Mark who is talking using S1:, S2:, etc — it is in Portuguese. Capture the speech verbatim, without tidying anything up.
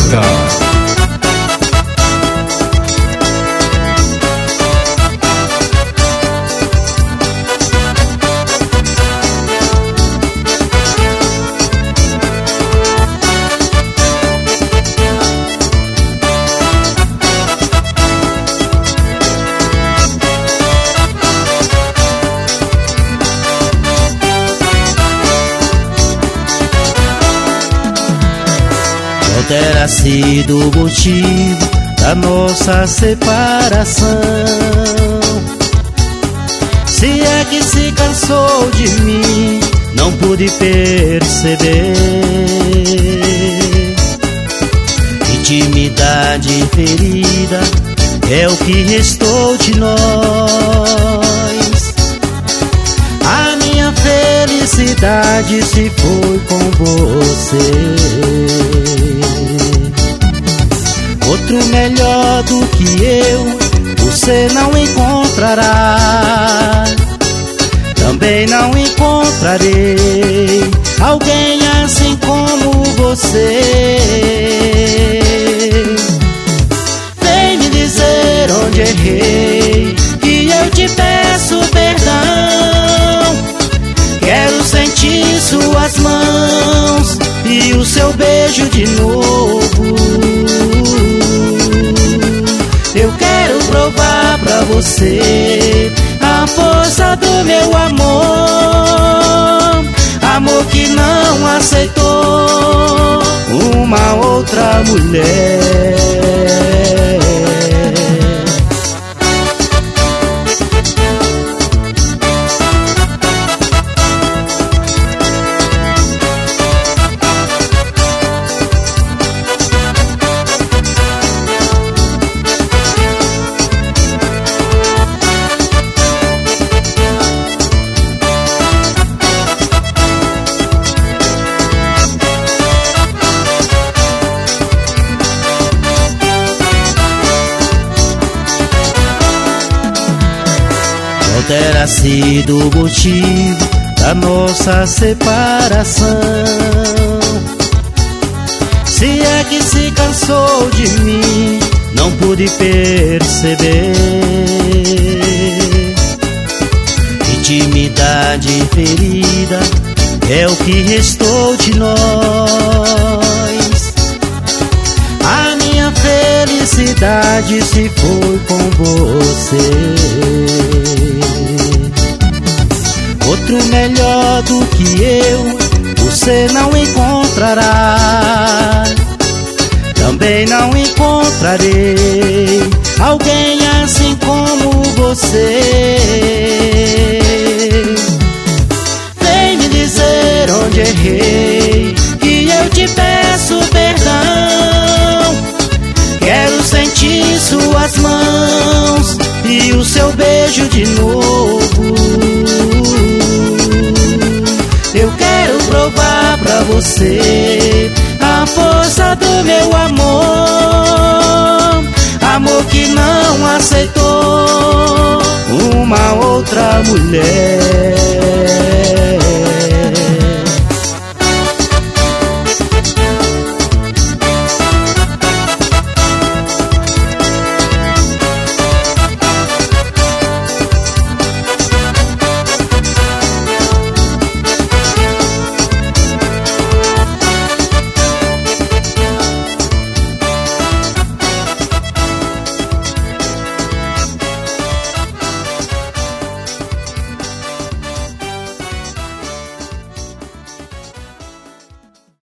S1: Música.
S2: Terá sido o motivo da nossa separação. Se é que se cansou de mim, não pude perceber. Intimidade ferida é o que restou de nós. A minha felicidade se foi com você. Outro melhor do que eu você não encontrará. Também não encontrarei alguém assim como você. Vem me dizer onde errei, que eu te peço perdão. Quero sentir suas mãos e o seu beijo de novo. Eu quero provar pra você a força do meu amor. Amor que não aceitou uma outra mulher. Terá sido o motivo da nossa separação. Se é que se cansou de mim, não pude perceber. Intimidade ferida é o que restou de nós. A minha felicidade se foi com você. Outro melhor do que eu você não encontrará. Também não encontrarei alguém assim como você. Vem me dizer onde errei, que eu te peço perdão. Quero sentir suas mãos e o seu beijo de novo. Eu quero provar pra você a força do meu amor. Amor que não aceitou uma outra mulher.